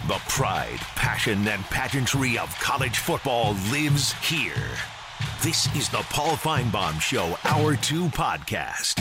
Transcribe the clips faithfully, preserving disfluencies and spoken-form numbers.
The pride, passion, and pageantry of college football lives here. This is the Paul Feinbaum Show, Hour two podcast.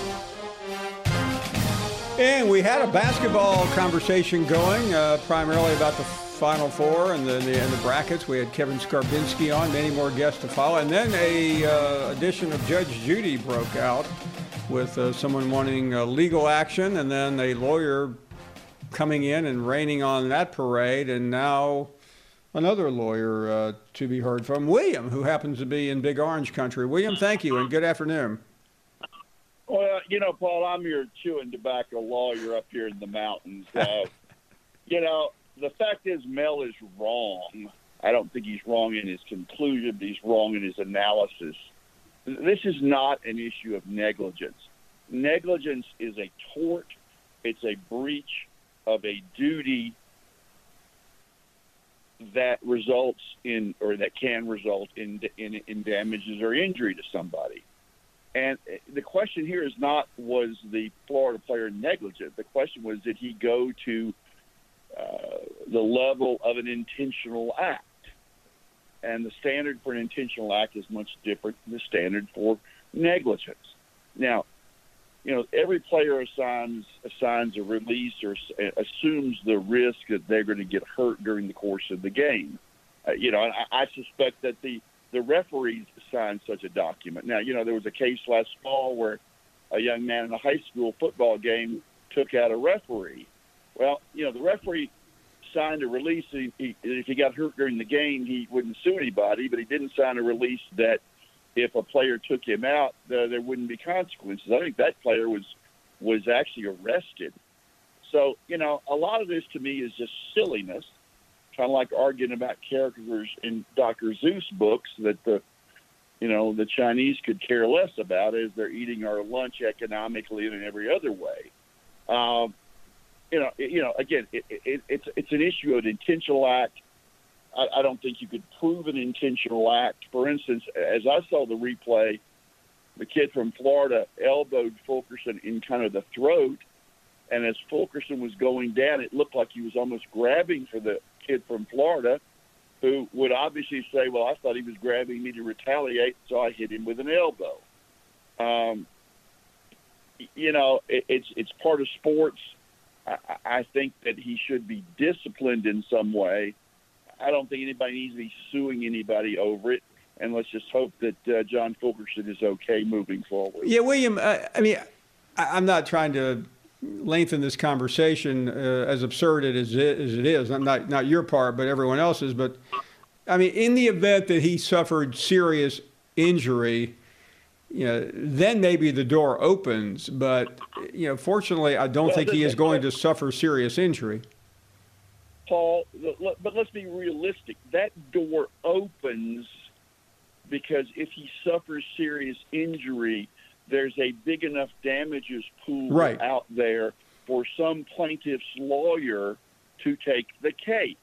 And we had a basketball conversation going, uh, primarily about the Final Four and the, the, and the brackets. We had Kevin Skarbinski on, many more guests to follow. And then a uh, edition of Judge Judy broke out with uh, someone wanting uh, legal action, and then a lawyer coming in and raining on that parade, and now another lawyer uh, to be heard from, William, who happens to be in Big Orange country. William, thank you, and good afternoon. Well, you know, Paul, I'm your chewing tobacco lawyer up here in the mountains. Uh, you know, the fact is Mel is wrong. I don't think he's wrong in his conclusion, but he's wrong in his analysis. This is not an issue of negligence. Negligence is a tort. It's a breach of a duty that results in, or that can result in, in, in damages or injury to somebody. And the question here is not, was the Florida player negligent? The question was, did he go to uh, the level of an intentional act? And the standard for an intentional act is much different than the standard for negligence. Now, you know, every player assigns assigns a release or assumes the risk that they're going to get hurt during the course of the game. Uh, you know, and I, I suspect that the, the referees signed such a document. Now, you know, there was a case last fall where a young man in a high school football game took out a referee. Well, you know, the referee signed a release. He, he, if he got hurt during the game, he wouldn't sue anybody, but he didn't sign a release that if a player took him out, uh, there wouldn't be consequences. I think that player was was actually arrested. So, you know, a lot of this to me is just silliness, kind of like arguing about characters in Doctor Seuss books that the, you know, the Chinese could care less about as they're eating our lunch economically and in every other way. Um, you know, it, you know, again, it, it, it's it's an issue of an intentional act. I, I don't think you could prove an intentional act. For instance, as I saw the replay, the kid from Florida elbowed Fulkerson in kind of the throat, and as Fulkerson was going down, it looked like he was almost grabbing for the kid from Florida, who would obviously say, well, I thought he was grabbing me to retaliate, so I hit him with an elbow. Um, you know, it, it's it's part of sports. I, I think that he should be disciplined in some way. I don't think anybody needs to be suing anybody over it, and let's just hope that uh, John Fulkerson is okay moving forward. Yeah, William, uh, I mean, I, I'm not trying to lengthen this conversation uh, as absurd as it, as it is. I'm not, not your part, but everyone else's. But, I mean, in the event that he suffered serious injury, you know, then maybe the door opens. But, you know, fortunately, I don't well, think he is going to suffer serious injury. Paul, but let's be realistic. That door opens because if he suffers serious injury, there's a big enough damages pool right out there for some plaintiff's lawyer to take the case.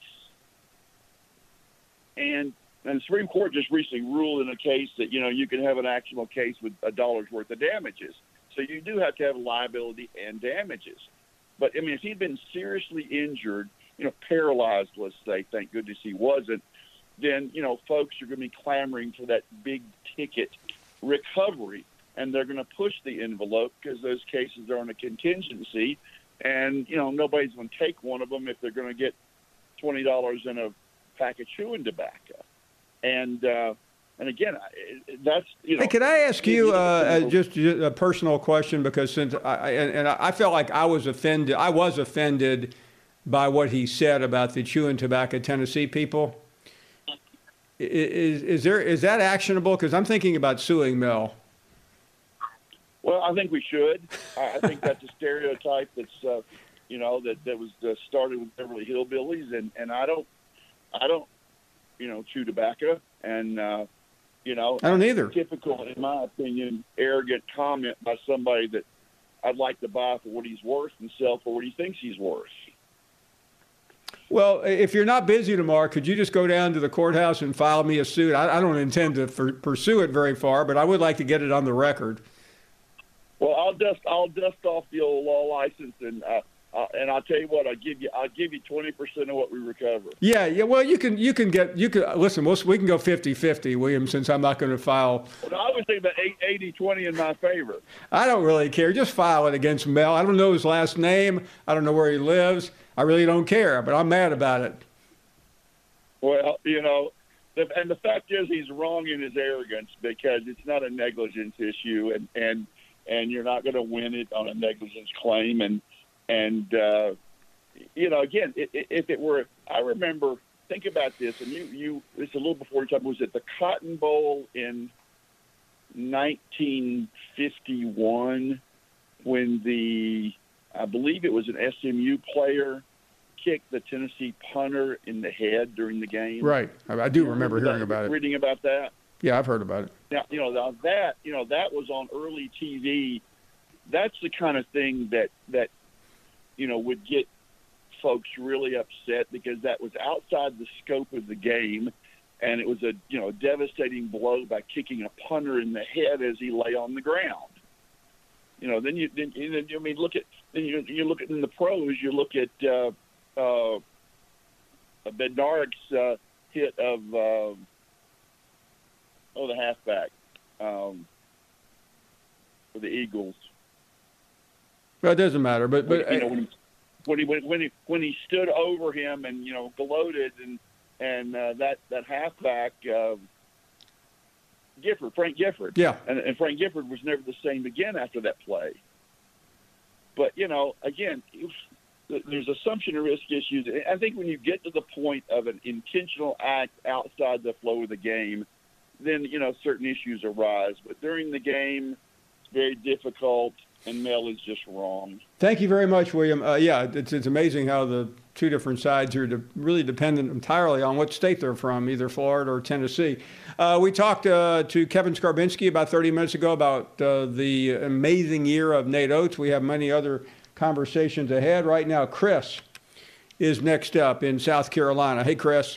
And, and the Supreme Court just recently ruled in a case that, you know, you can have an actionable case with a dollar's worth of damages. So you do have to have liability and damages. But, I mean, if he'd been seriously injured, you know, paralyzed, let's say, thank goodness he wasn't, then, you know, folks are going to be clamoring for that big ticket recovery, and they're going to push the envelope because those cases are on a contingency, and, you know, nobody's going to take one of them if they're going to get twenty dollars in a pack of chewing tobacco. And, uh, and again, that's, you know. Hey, could I ask you uh, just a personal question? Because since I, and, and I felt like I was offended, I was offended by what he said about the chewing tobacco Tennessee people. Is, is there is that actionable? Because I'm thinking about suing Mel. Well, I think we should. I think that's a stereotype that's, uh, you know, that, that was uh, started with Beverly Hillbillies, and, and I don't, I don't, you know, chew tobacco, and uh, you know, I don't either. Typical, in my opinion, arrogant comment by somebody that I'd like to buy for what he's worth and sell for what he thinks he's worth. Well, if you're not busy tomorrow, could you just go down to the courthouse and file me a suit? I, I don't intend to for, pursue it very far, but I would like to get it on the record. Well, I'll dust I'll dust off the old law license, and uh, Uh, and I'll tell you what, I'll give you, I'll give you twenty percent of what we recover. Yeah, yeah. Well, you can, you can get, you can listen. We'll, we can go fifty-fifty, William, since I'm not going to file. Well, I was thinking about eighty twenty in my favor. I don't really care. Just file it against Mel. I don't know his last name. I don't know where he lives. I really don't care, but I'm mad about it. Well, you know, the, and the fact is, he's wrong in his arrogance because it's not a negligence issue, and and and you're not going to win it on a negligence claim, and. And, uh, you know, again, if, if it were, I remember, think about this, and you, you it's a little before your time, was it the Cotton Bowl in nineteen fifty-one when the, I believe it was an S M U player kicked the Tennessee punter in the head during the game? Right. I do remember, remember hearing that, about it. Reading about that? Yeah, I've heard about it. Now, you know, now that, you know, that was on early T V. That's the kind of thing that, that, you know, would get folks really upset because that was outside the scope of the game, and it was a, you know, devastating blow by kicking a punter in the head as he lay on the ground. You know, then you, then, I mean, look at, then you, you look at in the pros, you look at uh, uh, Bednarik's uh, hit of, uh, oh, the halfback um, for the Eagles. Well, it doesn't matter, but but you know, when, when he when he when he stood over him and you know gloated and and uh, that that halfback uh, Gifford, Frank Gifford, yeah, and, and Frank Gifford was never the same again after that play. But you know, again, there's assumption and risk issues. I think when you get to the point of an intentional act outside the flow of the game, then you know certain issues arise. But during the game, it's very difficult. And Mel is just wrong. Thank you very much, William. Uh, yeah, it's, it's amazing how the two different sides are de- really dependent entirely on what state they're from, either Florida or Tennessee. Uh, we talked uh, to Kevin Skarbinski about thirty minutes ago about uh, the amazing year of Nate Oates. We have many other conversations ahead. Right now, Chris is next up in South Carolina. Hey, Chris.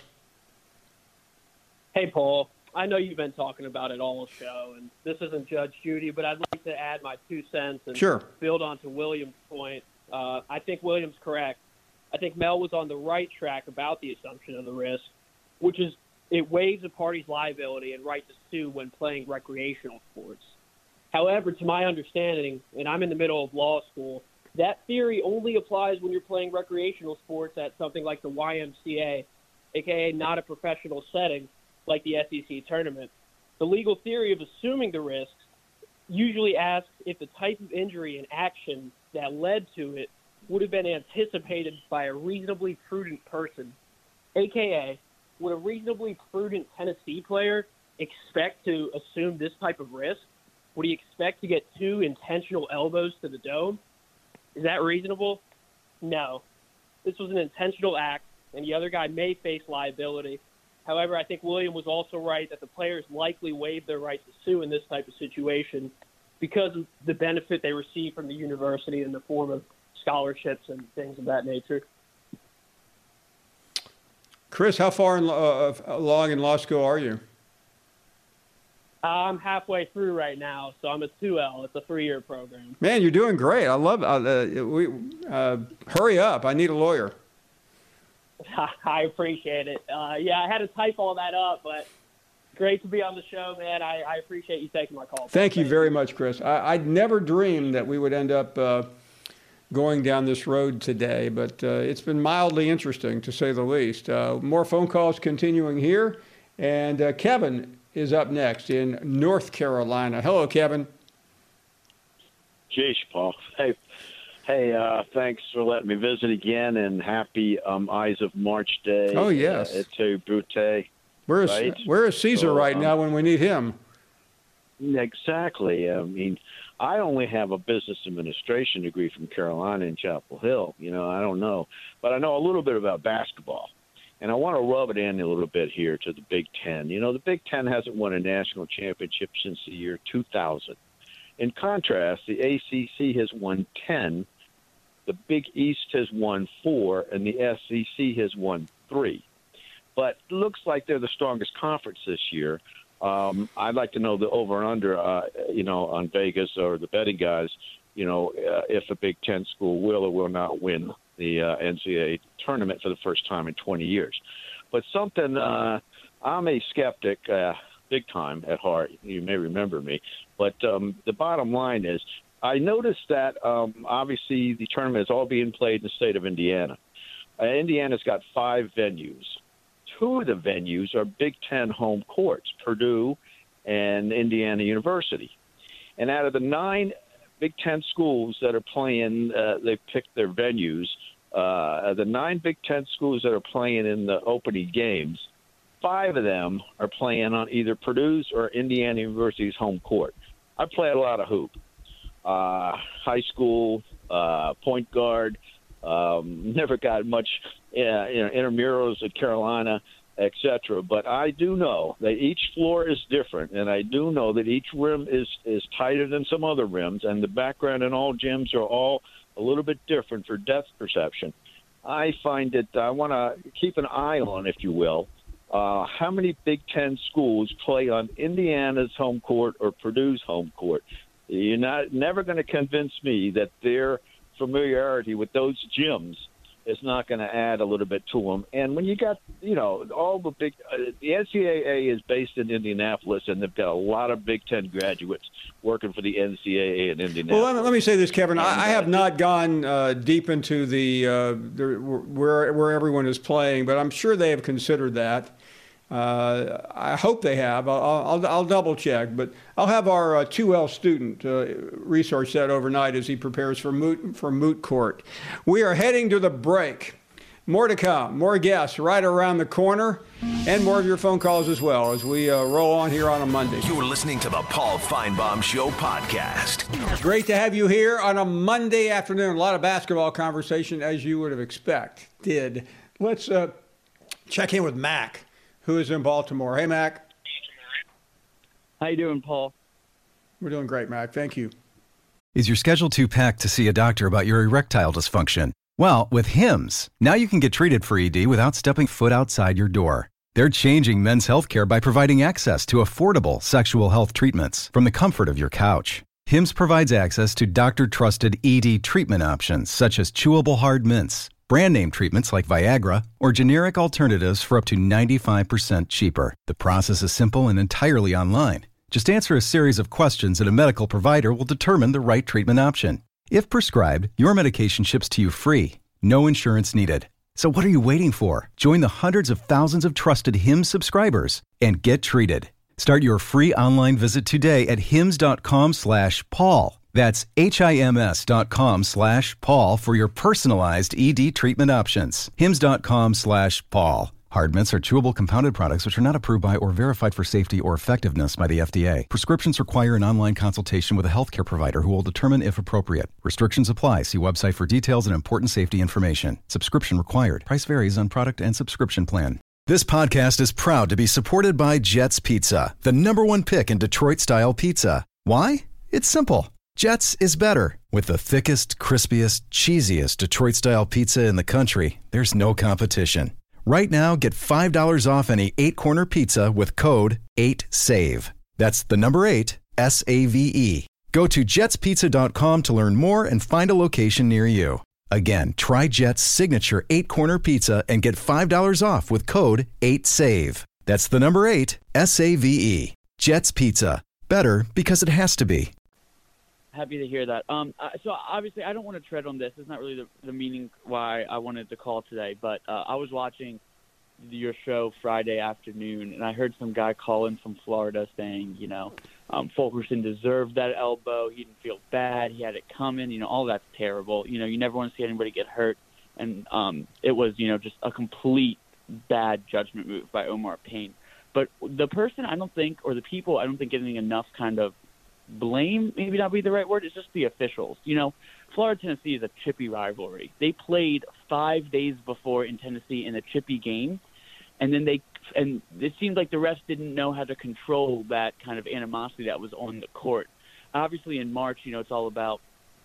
Hey, Paul. I know you've been talking about it all show, and this isn't Judge Judy, but I'd like to add my two cents and sure. build on to William's point. Uh, I think William's correct. I think Mel was on the right track about the assumption of the risk, which is it waives a party's liability and right to sue when playing recreational sports. However, to my understanding, and I'm in the middle of law school, that theory only applies when you're playing recreational sports at something like the Y M C A, a k a not a professional setting, like the S E C tournament. The legal theory of assuming the risks usually asks if the type of injury and action that led to it would have been anticipated by a reasonably prudent person, a k a would a reasonably prudent Tennessee player expect to assume this type of risk? Would he expect to get two intentional elbows to the dome? Is that reasonable? No. This was an intentional act, and the other guy may face liability. However, I think William was also right that the players likely waive their right to sue in this type of situation because of the benefit they receive from the university in the form of scholarships and things of that nature. Chris, how far in, uh, along in law school are you? I'm halfway through right now, so I'm a two L. It's a three-year program. Man, you're doing great. I love it. Uh, we, uh, hurry up. I need a lawyer. I appreciate it. Uh, yeah, I had to type all that up, but great to be on the show, man. I, I appreciate you taking my call. Thank you very much, Chris. I, I'd never dreamed that we would end up uh, going down this road today, but uh, it's been mildly interesting, to say the least. Uh, more phone calls continuing here, and uh, Kevin is up next in North Carolina. Hello, Kevin. Jeez, Paul. Hey. Hey, uh, thanks for letting me visit again, and happy um, Eyes of March Day. Oh, yes. Uh, to Butte. Where is, right? where is Caesar so, right um, now when we need him? Exactly. I mean, I only have a business administration degree from Carolina in Chapel Hill. You know, I don't know. But I know a little bit about basketball. And I want to rub it in a little bit here to the Big Ten. You know, the Big Ten hasn't won a national championship since the year two thousand. In contrast, the A C C has won ten. The Big East has won four, and the S E C has won three. But it looks like they're the strongest conference this year. Um, I'd like to know the over and under, uh, you know, on Vegas or the betting guys. you know, uh, if a Big Ten school will or will not win the uh, N C double A tournament for the first time in twenty years. But something, uh, I'm a skeptic, uh, big time at heart. You may remember me. But um, the bottom line is, I noticed that um, obviously the tournament is all being played in the state of Indiana. Uh, Indiana's got five venues. Two of the venues are Big Ten home courts, Purdue and Indiana University. And out of the nine Big Ten schools that are playing, uh, they picked their venues. Uh, the nine Big Ten schools that are playing in the opening games, five of them are playing on either Purdue's or Indiana University's home court. I play a lot of hoop. Uh, high school, uh, point guard, um, never got much uh, you know, intramurals at Carolina, et cetera. But I do know that each floor is different, and I do know that each rim is, is tighter than some other rims, and the background in all gyms are all a little bit different for depth perception. I find it, I want to keep an eye on, if you will, uh, how many Big Ten schools play on Indiana's home court or Purdue's home court. You're not never going to convince me that their familiarity with those gyms is not going to add a little bit to them. And when you got, you know, all the big uh, – the N C double A is based in Indianapolis, and they've got a lot of Big Ten graduates working for the N C double A in Indianapolis. Well, let me, let me say this, Kevin. And, I, I have uh, not gone uh, deep into the, uh, the where where everyone is playing, but I'm sure they have considered that. Uh, I hope they have. I'll, I'll, I'll double check, but I'll have our uh, two L student uh, research that overnight as he prepares for moot, for moot court. We are heading to the break. More to come, more guests right around the corner, and more of your phone calls as well as we uh, roll on here on a Monday. You're listening to the Paul Feinbaum Show podcast. Great to have you here on a Monday afternoon. A lot of basketball conversation, as you would have expected. Let's uh, check in with Mac, who is in Baltimore. Hey, Mac. How you doing, Paul? We're doing great, Mac. Thank you. Is your schedule too packed to see a doctor about your erectile dysfunction? Well, with Hims, now you can get treated for E D without stepping foot outside your door. They're changing men's healthcare by providing access to affordable sexual health treatments from the comfort of your couch. Hims provides access to doctor-trusted E D treatment options such as chewable hard mints, brand name treatments like Viagra, or generic alternatives for up to ninety-five percent cheaper. The process is simple and entirely online. Just answer a series of questions and a medical provider will determine the right treatment option. If prescribed, your medication ships to you free. No insurance needed. So what are you waiting for? Join the hundreds of thousands of trusted Hims subscribers and get treated. Start your free online visit today at hims.com slash Paul. That's H-I-M-S dot com slash Paul for your personalized E D treatment options. Hims.com slash Paul. Hard mints are chewable compounded products which are not approved by or verified for safety or effectiveness by the F D A. Prescriptions require an online consultation with a healthcare provider who will determine if appropriate. Restrictions apply. See website for details and important safety information. Subscription required. Price varies on product and subscription plan. This podcast is proud to be supported by Jets Pizza, the number one pick in Detroit-style pizza. Why? It's simple. Jets is better. With the thickest, crispiest, cheesiest Detroit-style pizza in the country, there's no competition. Right now, get five dollars off any eight-corner pizza with code eight save. That's the number eight, S A V E. Go to jets pizza dot com to learn more and find a location near you. Again, try Jet's signature eight-corner pizza and get five dollars off with code eight save. That's the number eight, S A V E. Jet's Pizza. Better because it has to be. Happy to hear that. Um, uh, so obviously, I don't want to tread on this. It's not really the, the meaning why I wanted to call today. But uh, I was watching your show Friday afternoon, and I heard some guy call in from Florida saying, you know, um, Fulkerson deserved that elbow. He didn't feel bad. He had it coming. You know, all that's terrible. You know, you never want to see anybody get hurt. And um, it was, you know, just a complete bad judgment move by Omar Payne. But the person I don't think, or the people I don't think getting enough kind of blame, maybe not be the right word, it's just the officials. You know, Florida-Tennessee is a chippy rivalry. They played five days before in Tennessee in a chippy game, and then they and it seemed like the refs didn't know how to control that kind of animosity that was on the court. Obviously, in March, you know, it's all about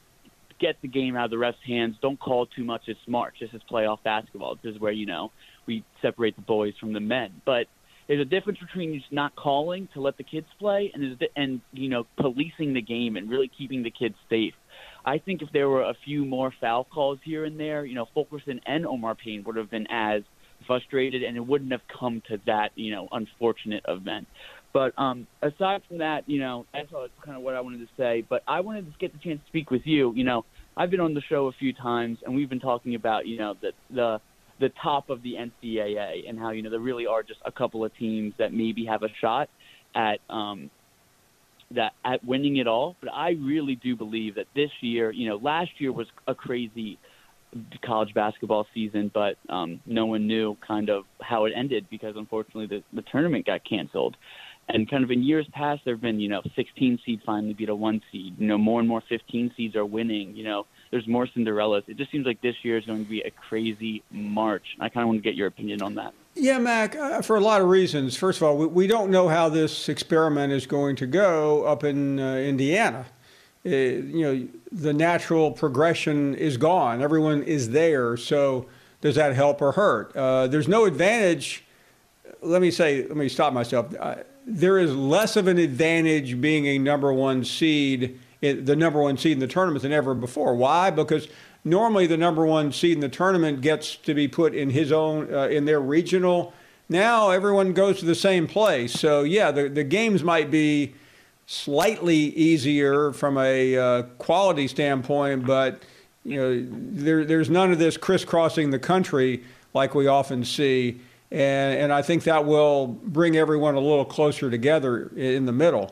get the game out of the refs' hands. Don't call too much. It's March. This is playoff basketball. This is where, you know, we separate the boys from the men. But there's a difference between just not calling to let the kids play and, and you know, policing the game and really keeping the kids safe. I think if there were a few more foul calls here and there, you know, Fulkerson and Omar Payne would have been as frustrated, and it wouldn't have come to that, you know, unfortunate event. But um, aside from that, you know, that's kind of what I wanted to say. But I wanted to get the chance to speak with you. You know, I've been on the show a few times, and we've been talking about, you know, the the the top of the N C double A and how, you know, there really are just a couple of teams that maybe have a shot at um, that at winning it all. But I really do believe that this year, you know, last year was a crazy college basketball season, but um, no one knew kind of how it ended because, unfortunately, the, the tournament got canceled. And kind of in years past, there have been, you know, sixteen seed finally beat a one seed. You know, more and more fifteen seeds are winning. You know, there's more Cinderellas. It just seems like this year is going to be a crazy March. I kind of want to get your opinion on that. Yeah, Mac, uh, for a lot of reasons. First of all, we, we don't know how this experiment is going to go up in uh, Indiana. Uh, you know, the natural progression is gone. Everyone is there. So does that help or hurt? Uh, there's no advantage. Let me say, let me stop myself. Uh, there is less of an advantage being a number one seed, the number one seed in the tournament than ever before. Why? Because normally the number one seed in the tournament gets to be put in his own, uh, in their regional. Now everyone goes to the same place. So yeah, the, the games might be slightly easier from a uh, quality standpoint, but you know, there, there's none of this crisscrossing the country like we often see. And, and I think that will bring everyone a little closer together in the middle.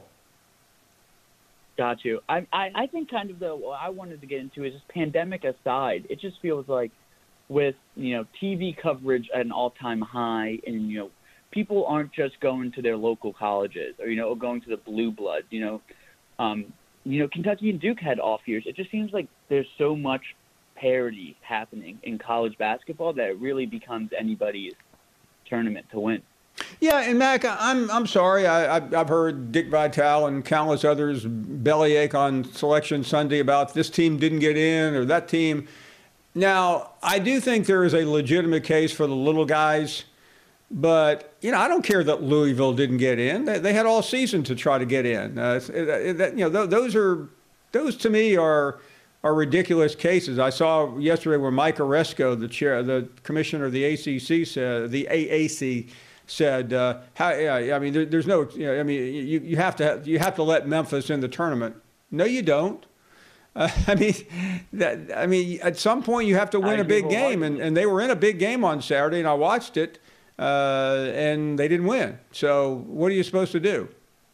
Got you. I, I, I think kind of the what I wanted to get into is just pandemic aside, it just feels like with, you know, T V coverage at an all-time high and, you know, people aren't just going to their local colleges or, you know, going to the blue bloods, you know. Um, you know, Kentucky and Duke had off years. It just seems like there's so much parity happening in college basketball that it really becomes anybody's tournament to win. Yeah, and Mac, I'm I'm sorry. I, I've, I've heard Dick Vitale and countless others bellyache on Selection Sunday about this team didn't get in or that team. Now, I do think there is a legitimate case for the little guys, but you know I don't care that Louisville didn't get in. They, they had all season to try to get in. Uh, it, it, it, you know, those are those to me are. are ridiculous cases. I saw yesterday where Mike Oresco, the chair, the commissioner of the A C C, said the A A C said, uh, "How? Yeah, I mean, there, there's no. You know, I mean, you, you have to have, you have to let Memphis in the tournament. No, you don't. Uh, I mean, that. I mean, at some point you have to win I a big game, and, and they were in a big game on Saturday, and I watched it, uh, and they didn't win. So what are you supposed to do?"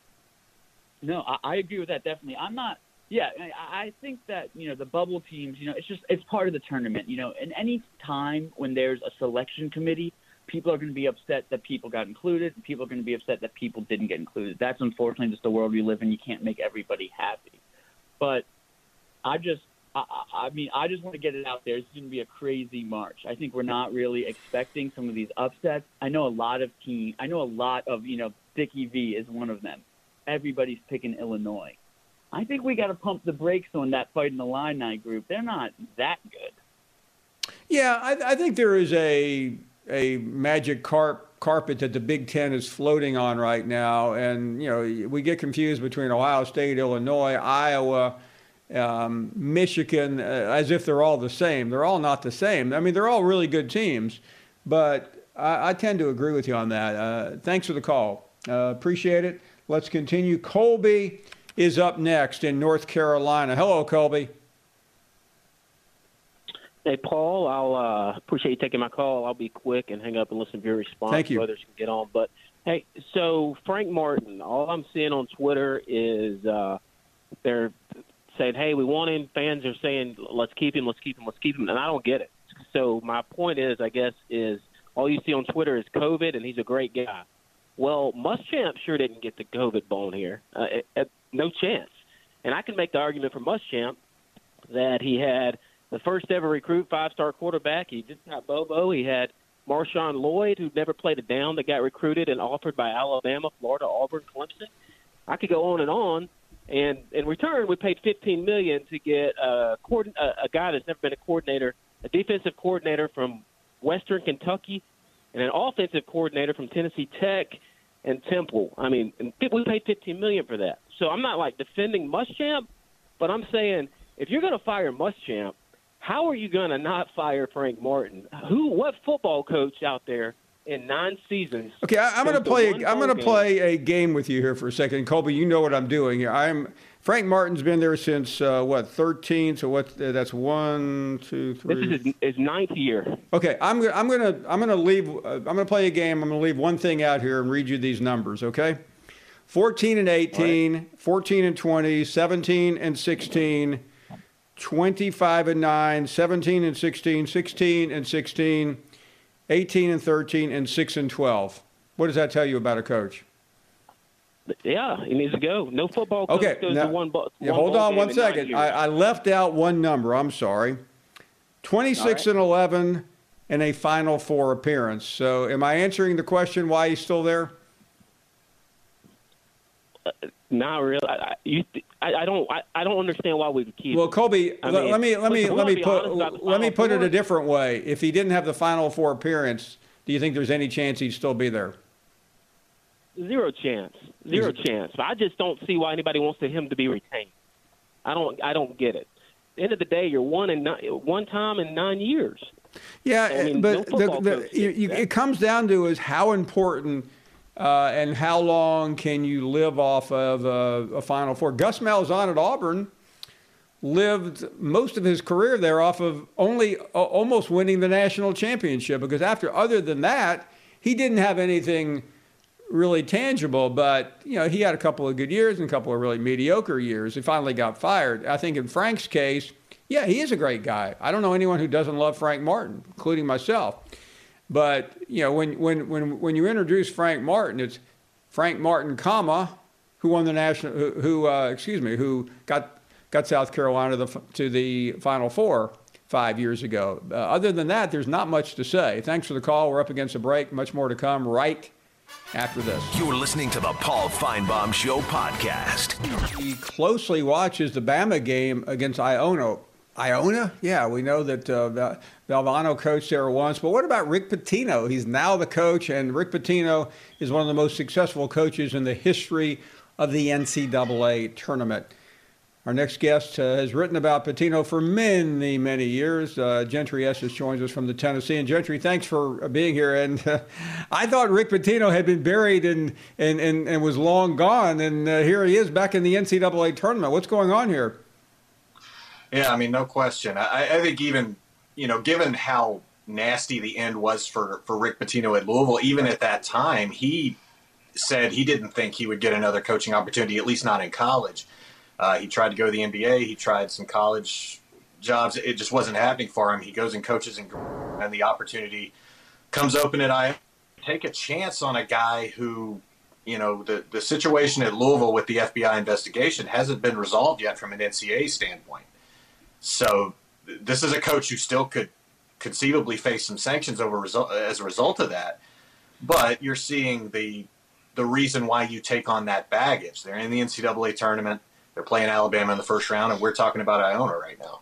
No, I, I agree with that definitely. I'm not. Yeah, I think that, you know, the bubble teams, you know, it's just it's part of the tournament. You know, in any time when there's a selection committee, people are going to be upset that people got included. People are going to be upset that people didn't get included. That's unfortunately just the world we live in. You can't make everybody happy. But I just, I, I mean, I just want to get it out there. It's going to be a crazy March. I think we're not really expecting some of these upsets. I know a lot of teams. I know a lot of, you know, Dickie V is one of them. Everybody's picking Illinois. I think we got to pump the brakes on that Fighting Illini group. They're not that good. Yeah, I, I think there is a a magic carp, carpet that the Big Ten is floating on right now, and you know we get confused between Ohio State, Illinois, Iowa, um, Michigan, uh, as if they're all the same. They're all not the same. I mean, they're all really good teams, but I, I tend to agree with you on that. Uh, thanks for the call. Uh, appreciate it. Let's continue. Colby is up next in North Carolina. Hello, Colby. Hey, Paul, I'll uh, appreciate you taking my call. I'll be quick and hang up and listen to your response. Thank you. So others can get on. But, hey, so Frank Martin, all I'm seeing on Twitter is uh, they're saying, hey, we want him. Fans are saying, let's keep him, let's keep him, let's keep him. And I don't get it. So my point is, I guess, is all you see on Twitter is COVID, and he's a great guy. Well, Muschamp sure didn't get the COVID bone here. Uh, it, it, no chance. And I can make the argument for Muschamp that he had the first ever recruit five-star quarterback. He just got Bobo. He had Marshawn Lloyd, who never played a down, that got recruited and offered by Alabama, Florida, Auburn, Clemson. I could go on and on. And in return, we paid fifteen million dollars to get a, a guy that's never been a coordinator, a defensive coordinator from Western Kentucky, and an offensive coordinator from Tennessee Tech and Temple. I mean, we paid fifteen million dollars for that. So I'm not, like, defending Muschamp, but I'm saying if you're going to fire Muschamp, how are you going to not fire Frank Martin? Who? What football coach out there in nine seasons? Okay, I, I'm going to play. I'm going to play a game with you here for a second, Colby. You know what I'm doing here. I'm Frank Martin's been there since uh, what thirteen. So what? Uh, that's one, two, three. This is his, his ninth year. Okay, I'm gonna I'm gonna I'm gonna leave. Uh, I'm gonna play a game. I'm gonna leave one thing out here and read you these numbers. Okay, fourteen and eighteen, right. fourteen and twenty, seventeen and sixteen. twenty-five and nine, seventeen and sixteen, sixteen and sixteen, eighteen and thirteen, and six and twelve. What does that tell you about a coach? Yeah, he needs to go. No football coach okay, goes now, to one, bu- yeah, one hold on one second. I, I left out one number. I'm sorry. twenty-six right. and eleven and a Final Four appearance. So am I answering the question why he's still there? Uh, Not really. I, you, I, I don't. I, I don't understand why we would keep. Well, Colby, I let, mean, let me let me let me put let me put four. it a different way. If he didn't have the Final Four appearance, do you think there's any chance he'd still be there? Zero chance. Zero Is, chance. I just don't see why anybody wants to him to be retained. I don't. I don't get it. At the end of the day, you're one in nine, one time in nine years. Yeah, I mean, but no the, the, you, you, it comes down to is how important. Uh, and how long can you live off of a, a Final Four? Gus Malzahn at Auburn lived most of his career there off of only uh, almost winning the national championship, because after other than that, he didn't have anything really tangible. But, you know, he had a couple of good years and a couple of really mediocre years. He finally got fired. I think in Frank's case, yeah, he is a great guy. I don't know anyone who doesn't love Frank Martin, including myself. But, you know, when, when, when, when you introduce Frank Martin, it's Frank Martin, comma, who won the national, who, who uh, excuse me, who got got South Carolina to the, to the Final Four five years ago. Uh, other than that, there's not much to say. Thanks for the call. We're up against a break. Much more to come right after this. You're listening to the Paul Feinbaum Show podcast. He closely watches the Bama game against Iona. Iona? Yeah, we know that uh, Valvano coached there once. But what about Rick Pitino? He's now the coach, and Rick Pitino is one of the most successful coaches in the history of the N C double A tournament. Our next guest uh, has written about Pitino for many, many years. Uh, Gentry Estes joins us from the Tennessee. And Gentry, thanks for being here. And uh, I thought Rick Pitino had been buried and, and, and, and was long gone. And uh, here he is back in the N C double A tournament. What's going on here? Yeah, I mean, no question. I, I think even, you know, given how nasty the end was for, for Rick Pitino at Louisville, even at that time, he said he didn't think he would get another coaching opportunity, at least not in college. Uh, he tried to go to the N B A. He tried some college jobs. It just wasn't happening for him. He goes and coaches, and, and the opportunity comes open at Iona. Take a chance on a guy who, you know, the, the situation at Louisville with the F B I investigation hasn't been resolved yet from an N C A A standpoint. So this is a coach who still could conceivably face some sanctions over result, as a result of that. But you're seeing the the reason why you take on that baggage. They're in the N C double A tournament. They're playing Alabama in the first round, and we're talking about Iona right now.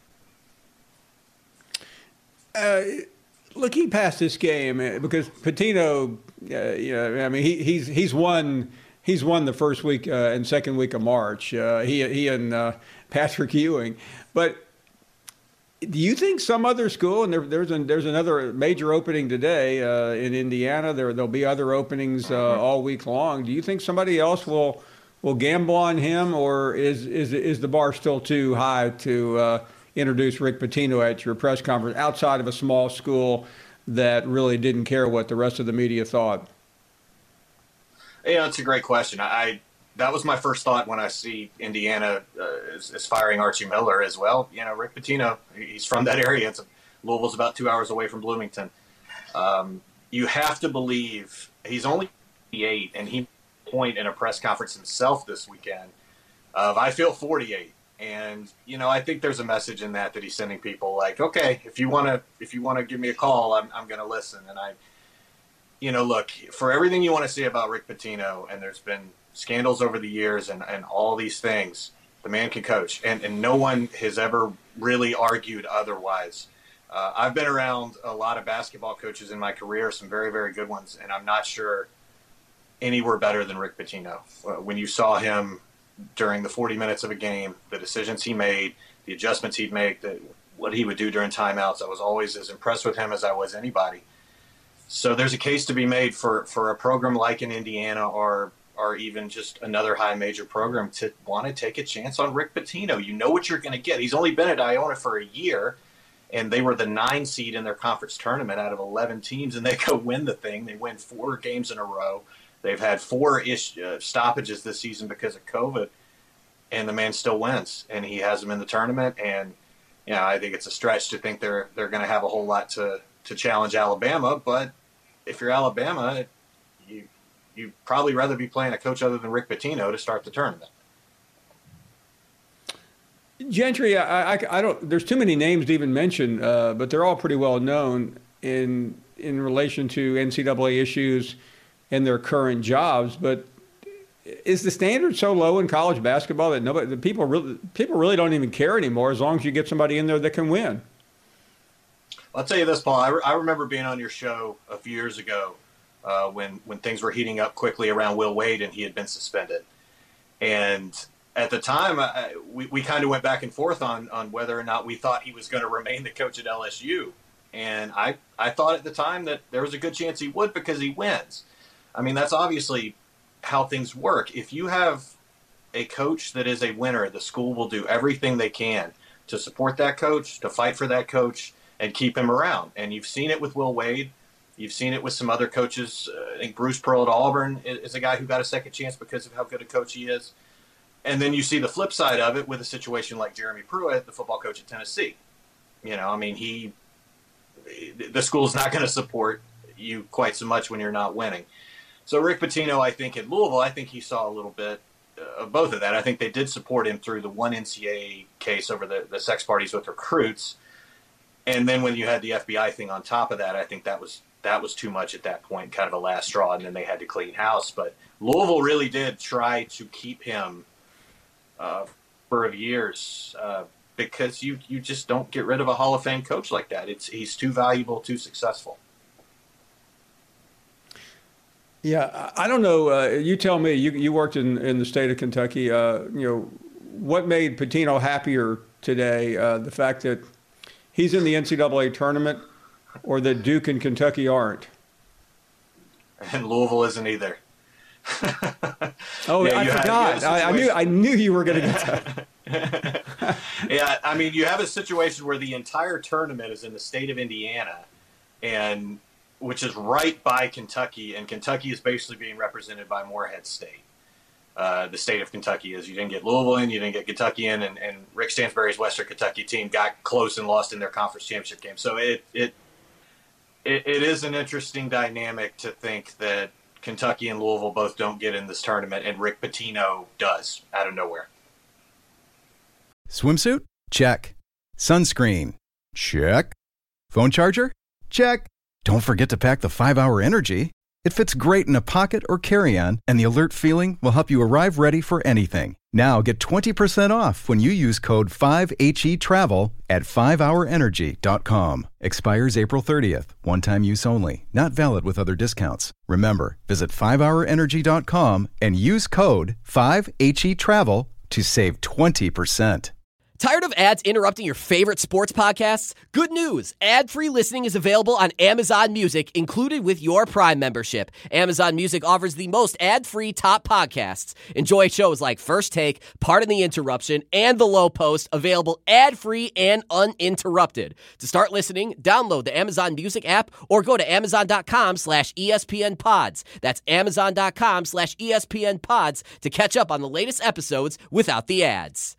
Uh, looking past this game, because Pitino, uh, you know, I mean, he, he's he's won he's won the first week uh, and second week of March. Uh, he he and uh, Patrick Ewing. But do you think some other school, and there, there's an, there's another major opening today uh, in Indiana. There there'll be other openings uh, all week long. Do you think somebody else will will gamble on him, or is is is the bar still too high to uh, introduce Rick Pitino at your press conference outside of a small school that really didn't care what the rest of the media thought? Yeah, that's a great question. I that was my first thought when I see Indiana uh, is, is firing Archie Miller as well. You know, Rick Pitino, he's from that area. It's Louisville's about two hours away from Bloomington. Um, you have to believe he's only eight, and he point in a press conference himself this weekend of I feel forty-eight. And, you know, I think there's a message in that that he's sending people like, okay, if you want to if you want to give me a call, I'm I'm going to listen. And I, you know, look, for everything you want to say about Rick Pitino, and there's been scandals over the years and, and all these things, the man can coach. And, and no one has ever really argued otherwise. Uh, I've been around a lot of basketball coaches in my career, some very, very good ones, and I'm not sure any were better than Rick Pitino. When you saw him during the forty minutes of a game, the decisions he made, the adjustments he'd make, the, what he would do during timeouts. I was always as impressed with him as I was anybody. So there's a case to be made for, for a program like in Indiana or or even just another high major program to want to take a chance on Rick Pitino. You know what you're going to get. He's only been at Iona for a year, and they were the nine seed in their conference tournament out of eleven teams, and they go win the thing. They win four games in a row. They've had four ish, uh, stoppages this season because of COVID, and the man still wins, and he has them in the tournament. And you know, I think it's a stretch to think they're they're going to have a whole lot to to challenge Alabama. But if you're Alabama, you you'd probably rather be playing a coach other than Rick Pitino to start the tournament. Gentry, I, I, I don't. There's too many names to even mention, uh, but they're all pretty well known in in relation to N C double A issues and their current jobs. But is the standard so low in college basketball that nobody, the people really, people really don't even care anymore as long as you get somebody in there that can win? I'll tell you this, Paul. I, re- I remember being on your show a few years ago uh, when when things were heating up quickly around Will Wade and he had been suspended, and at the time, I, we, we kind of went back and forth on, on whether or not we thought he was going to remain the coach at L S U. And I, I thought at the time that there was a good chance he would because he wins. I mean, that's obviously how things work. If you have a coach that is a winner, the school will do everything they can to support that coach, to fight for that coach, and keep him around. And you've seen it with Will Wade. You've seen it with some other coaches. Uh, I think Bruce Pearl at Auburn is, is a guy who got a second chance because of how good a coach he is. And then you see the flip side of it with a situation like Jeremy Pruitt, the football coach at Tennessee. You know, I mean, he, the school's not going to support you quite so much when you're not winning. So Rick Pitino, I think at Louisville, I think he saw a little bit of both of that. I think they did support him through the one N C double A case over the, the sex parties with recruits. And then when you had the F B I thing on top of that, I think that was, that was too much at that point, kind of a last straw, and then they had to clean house. But Louisville really did try to keep him Uh, for years, uh, because you you just don't get rid of a Hall of Fame coach like that. It's he's too valuable, too successful. Yeah, I don't know. Uh, you tell me. You you worked in, in the state of Kentucky. Uh, you know, what made Pitino happier today? Uh, the fact that he's in the N C double A tournament, or that Duke and Kentucky aren't? And Louisville isn't either. oh, yeah, I forgot. I, I knew I knew you were going to get that. Yeah, I mean, you have a situation where the entire tournament is in the state of Indiana, and which is right by Kentucky, and Kentucky is basically being represented by Morehead State. Uh, the state of Kentucky is. You didn't get Louisville in, you didn't get Kentucky in, and, and Rick Stansbury's Western Kentucky team got close and lost in their conference championship game. So it it it, it is an interesting dynamic to think that Kentucky and Louisville both don't get in this tournament, and Rick Pitino does out of nowhere. Swimsuit? Check. Sunscreen? Check. Phone charger? Check. Don't forget to pack the five hour Energy. It fits great in a pocket or carry-on, and the alert feeling will help you arrive ready for anything. Now get twenty percent off when you use code five H E travel at five hour energy dot com. Expires April thirtieth. One-time use only. Not valid with other discounts. Remember, visit five hour energy dot com and use code five H E travel to save twenty percent. Tired of ads interrupting your favorite sports podcasts? Good news! Ad-free listening is available on Amazon Music, included with your Prime membership. Amazon Music offers the most ad-free top podcasts. Enjoy shows like First Take, Pardon the Interruption, and The Low Post, available ad-free and uninterrupted. To start listening, download the Amazon Music app or go to amazon.com slash ESPN pods. That's amazon.com slash ESPN pods to catch up on the latest episodes without the ads.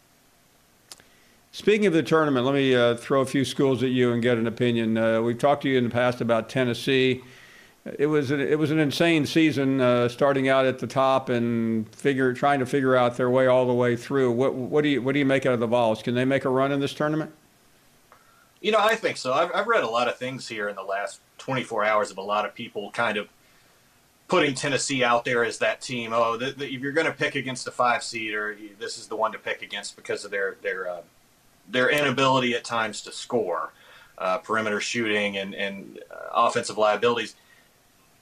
Speaking of the tournament, let me uh, throw a few schools at you and get an opinion. Uh, we've talked to you in the past about Tennessee. It was an, it was an insane season, uh, starting out at the top and figure trying to figure out their way all the way through. What what do you what do you make out of the Vols? Can they make a run in this tournament? You know, I think so. I've, I've read a lot of things here in the last twenty-four hours of a lot of people kind of putting Tennessee out there as that team. Oh, the, the, if you're going to pick against a five seed, or this is the one to pick against because of their their uh, their inability at times to score, uh, perimeter shooting, and, and uh, offensive liabilities.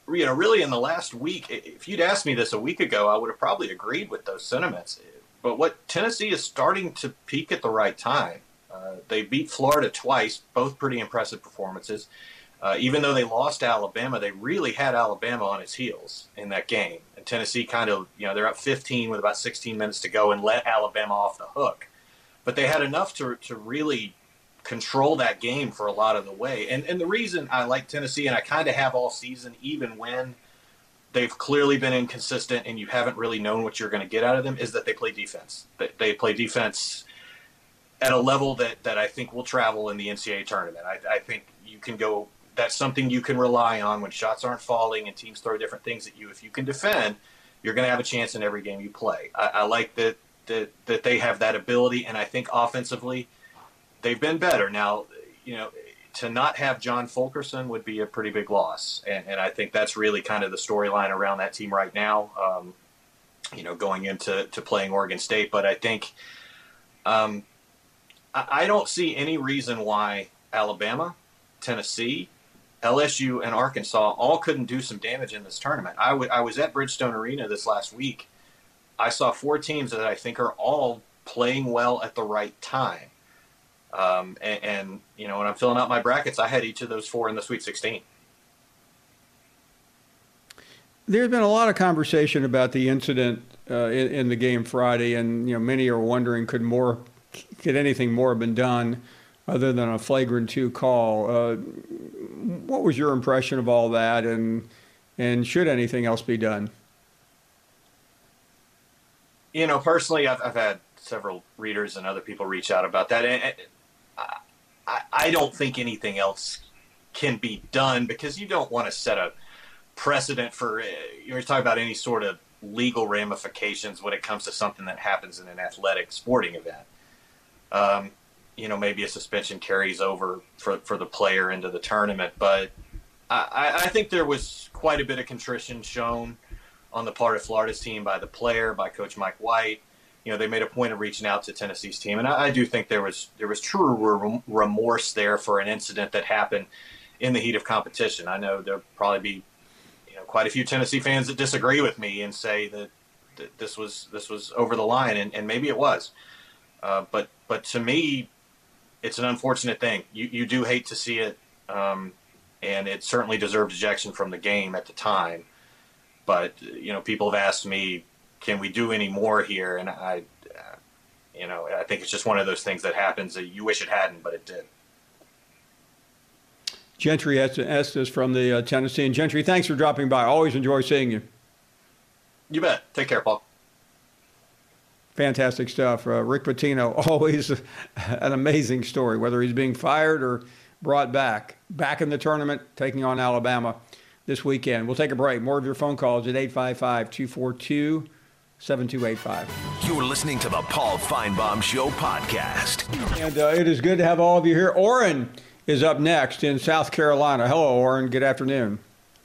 you know, really in the last week, if you'd asked me this a week ago, I would have probably agreed with those sentiments. But what Tennessee is starting to peak at the right time. Uh, they beat Florida twice, both pretty impressive performances. Uh, even though they lost to Alabama, they really had Alabama on its heels in that game. And Tennessee kind of, you know, they're up fifteen with about sixteen minutes to go and let Alabama off the hook. But they had enough to to really control that game for a lot of the way. And and the reason I like Tennessee, and I kind of have all season, even when they've clearly been inconsistent and you haven't really known what you're going to get out of them, is that they play defense. They, they play defense at a level that, that I think will travel in the N C double A tournament. I, I think you can go – that's something you can rely on when shots aren't falling and teams throw different things at you. If you can defend, you're going to have a chance in every game you play. I, I like that, that that they have that ability, and I think offensively they've been better. Now, you know, to not have John Fulkerson would be a pretty big loss, and, and I think that's really kind of the storyline around that team right now, um, you know, going into to playing Oregon State. But I think um, I, I don't see any reason why Alabama, Tennessee, L S U, and Arkansas all couldn't do some damage in this tournament. I, w- I was at Bridgestone Arena this last week. I saw four teams that I think are all playing well at the right time. Um, and, and, you know, when I'm filling out my brackets, I had each of those four in the Sweet sixteen. There's been a lot of conversation about the incident uh, in, in the game Friday, and, you know, many are wondering, could more, could anything more have been done other than a flagrant two call? Uh, what was your impression of all that, and and should anything else be done? You know, personally, I've, I've had several readers and other people reach out about that. And I, I don't think anything else can be done, because you don't want to set a precedent for, you're talking about any sort of legal ramifications when it comes to something that happens in an athletic sporting event. Um, you know, maybe a suspension carries over for, for the player into the tournament. But I, I think there was quite a bit of contrition shown on the part of Florida's team by the player, by Coach Mike White. You know, they made a point of reaching out to Tennessee's team. And I, I do think there was there was true re- remorse there for an incident that happened in the heat of competition. I know there'll probably be, you know, quite a few Tennessee fans that disagree with me and say that, that this was this was over the line, and, and maybe it was. Uh, but but to me, it's an unfortunate thing. You you do hate to see it, um, and it certainly deserved ejection from the game at the time. But, you know, people have asked me, can we do any more here? And I, uh, you know, I think it's just one of those things that happens that you wish it hadn't, but it did. Gentry asked, asked us from the uh, Tennessee. And Gentry, thanks for dropping by. Always enjoy seeing you. You bet. Take care, Paul. Fantastic stuff. Uh, Rick Pitino, always an amazing story, whether he's being fired or brought back. Back in the tournament, taking on Alabama this weekend. We'll take a break. More of your phone calls at eight five five, two four two, seven two eight five. You're listening to the Paul Feinbaum Show podcast. And uh, it is good to have all of you here. Orrin is up next in South Carolina. Hello, Orrin. Good afternoon.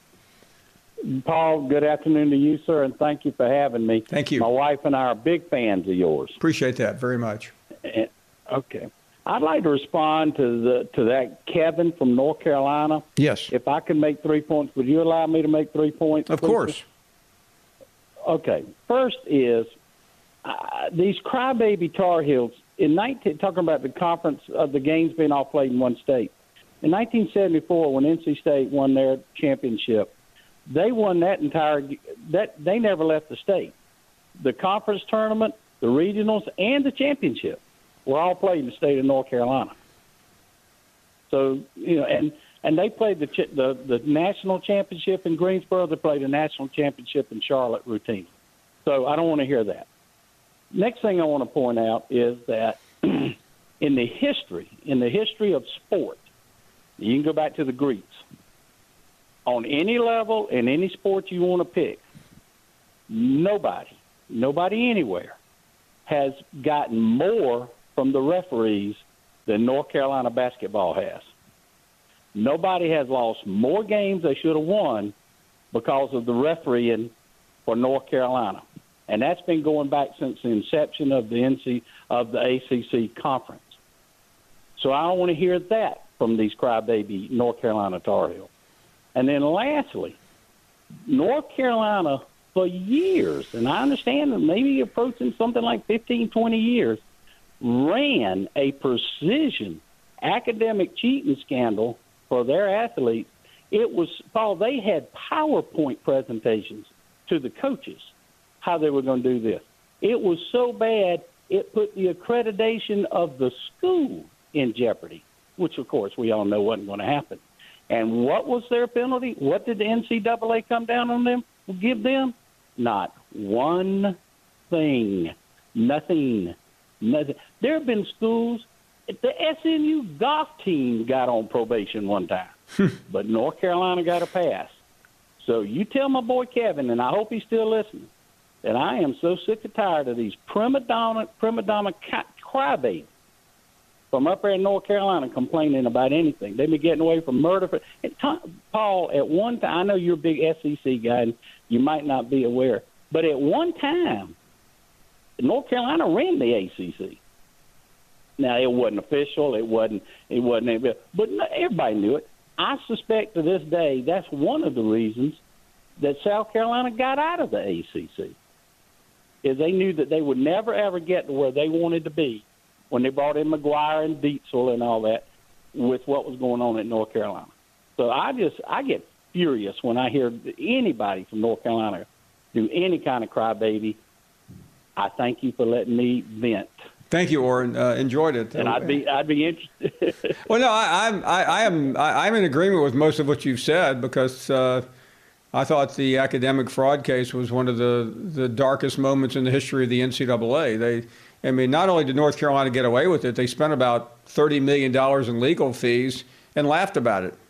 Paul, good afternoon to you, sir, and thank you for having me. Thank you. My wife and I are big fans of yours. Appreciate that very much. And, okay. I'd like to respond to the to that Kevin from North Carolina. Yes. If I could make three points, would you allow me to make three points? Of please? course. Okay. First is uh, these crybaby Tar Heels, in nineteen, talking about the conference of the games being all played in one state. In nineteen seventy-four, when N C State won their championship, they won that entire that they never left the state. The conference tournament, the regionals, and the championship were all played in the state of North Carolina. So, you know, and, and they played the, the the national championship in Greensboro. They played the national championship in Charlotte routinely. So I don't want to hear that. Next thing I want to point out is that in the history, in the history of sport, you can go back to the Greeks. On any level, in any sport you want to pick, nobody, nobody anywhere has gotten more from the referees than North Carolina basketball has. Nobody has lost more games they should have won because of the refereeing for North Carolina. And that's been going back since the inception of the N C of the A C C conference. So I don't want to hear that from these crybaby North Carolina Tar Heels. And then lastly, North Carolina for years, and I understand that maybe approaching something like fifteen, twenty years, ran a precision academic cheating scandal for their athletes. It was, Paul, they had PowerPoint presentations to the coaches how they were going to do this. It was so bad, it put the accreditation of the school in jeopardy, which, of course, we all know wasn't going to happen. And what was their penalty? What did the N C double A come down on them, give them? Not one thing. Nothing. Nothing. There have been schools, the S M U golf team got on probation one time, but North Carolina got a pass. So you tell my boy Kevin, and I hope he's still listening, that I am so sick and tired of these prima donna, prima donna crybabies from up there in North Carolina complaining about anything. They've been getting away from murder. For, and Tom, Paul, at one time, I know you're a big S E C guy, and you might not be aware, but at one time, North Carolina ran the A C C. Now, it wasn't official. It wasn't, it wasn't, but everybody knew it. I suspect to this day that's one of the reasons that South Carolina got out of the A C C, is they knew that they would never, ever get to where they wanted to be when they brought in McGuire and Dietzel and all that with what was going on at North Carolina. So I just, I get furious when I hear anybody from North Carolina do any kind of crybaby. I thank you for letting me vent. Thank you, Orrin. Uh, enjoyed it. And I'd be, I'd be interested. Well, no, I, I'm, I, I am, I, I'm in agreement with most of what you've said, because uh, I thought the academic fraud case was one of the, the darkest moments in the history of the N C double A. They, I mean, not only did North Carolina get away with it, they spent about thirty million dollars in legal fees and laughed about it.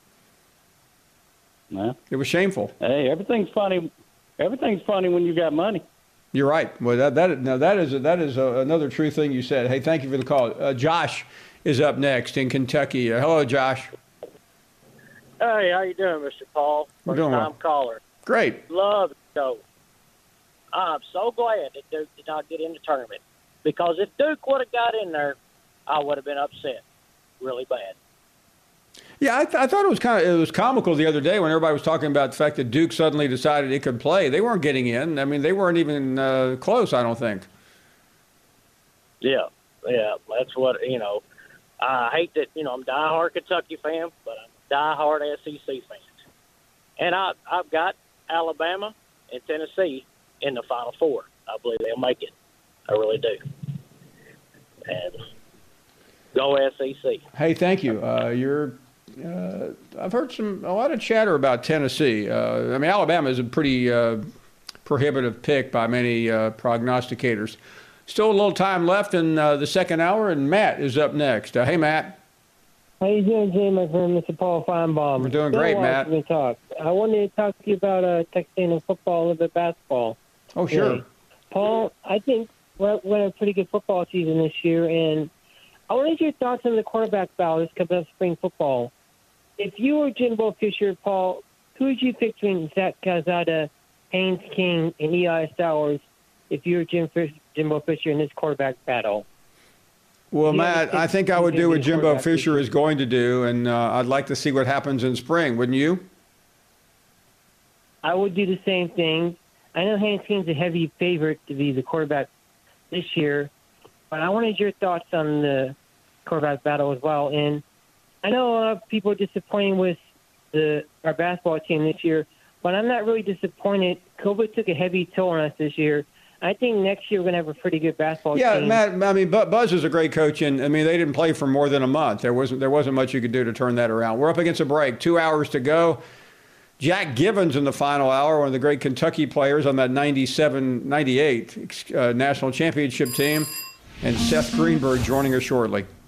Well, it was shameful. Hey, everything's funny. Everything's funny when you got money. You're right. Well, that that now that is a, that is a, another true thing you said. Hey, thank you for the call. Uh, Josh is up next in Kentucky. Uh, hello, Josh. Hey, how you doing, Mister Paul? We're First doing time well. caller. Great. Love the show. I'm so glad that Duke did not get in the tournament, because if Duke would have got in there, I would have been upset, really bad. Yeah, I, th- I thought it was kind of it was comical the other day when everybody was talking about the fact that Duke suddenly decided it could play. They weren't getting in. I mean, they weren't even uh, close, I don't think. Yeah, yeah, that's what, you know. I hate that, you know, I'm a diehard Kentucky fan, but I'm a diehard S E C fan. And I, I've got Alabama and Tennessee in the Final Four. I believe they'll make it. I really do. And go S E C. Hey, thank you. Uh, you're. Uh, I've heard some a lot of chatter about Tennessee. Uh, I mean, Alabama is a pretty uh, prohibitive pick by many uh, prognosticators. Still a little time left in uh, the second hour, and Matt is up next. Uh, hey, Matt. How you doing, Jay, my friend, Mister Paul Feinbaum? We're doing great, Matt. To talk. I wanted to talk to you about uh, Texas football, a little bit basketball. Oh, sure. Yeah. Paul, I think we had a pretty good football season this year, and I wanted your thoughts on the quarterback battle this coming up spring football. If you were Jimbo Fisher, Paul, who would you pick between Zach Calzada, Haynes King, and Eli Stowers if you were Jim Fish, Jimbo Fisher in this quarterback battle? Well, Matt, I think I would do what Jimbo Fisher is going to do, and uh, I'd like to see what happens in spring, wouldn't you? I would do the same thing. I know Haynes King's a heavy favorite to be the quarterback this year, but I wanted your thoughts on the quarterback battle as well. And I know a lot of people are disappointed with the our basketball team this year, but I'm not really disappointed. COVID took a heavy toll on us this year. I think next year we're going to have a pretty good basketball yeah, team. Yeah, Matt, I mean, Buzz is a great coach, and I mean, they didn't play for more than a month. There wasn't there wasn't much you could do to turn that around. We're up against a break, two hours to go. Jack Givens in the final hour, one of the great Kentucky players on that ninety-seven ninety-eight uh, national championship team, and Seth Greenberg joining us shortly.